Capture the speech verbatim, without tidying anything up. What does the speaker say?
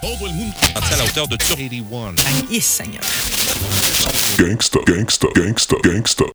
Todo el mundo à la hauteur de Tur eighty-one. Yes, Seigneur. Gangsta, gangsta, gangsta, gangsta.